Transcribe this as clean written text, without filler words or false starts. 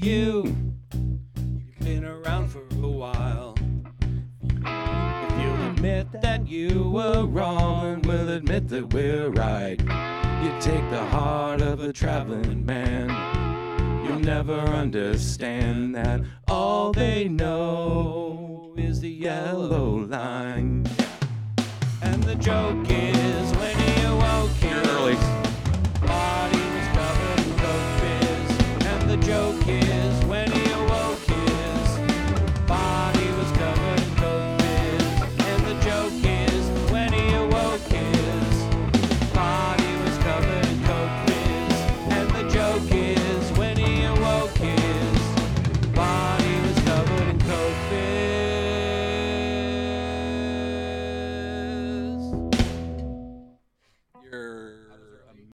you. You've been around for a while. If you'll admit that you were wrong, we'll admit that we're right. You take the heart of a traveling man. You'll never understand that all they know is the yellow line. And the joke is when he awoke, You're early.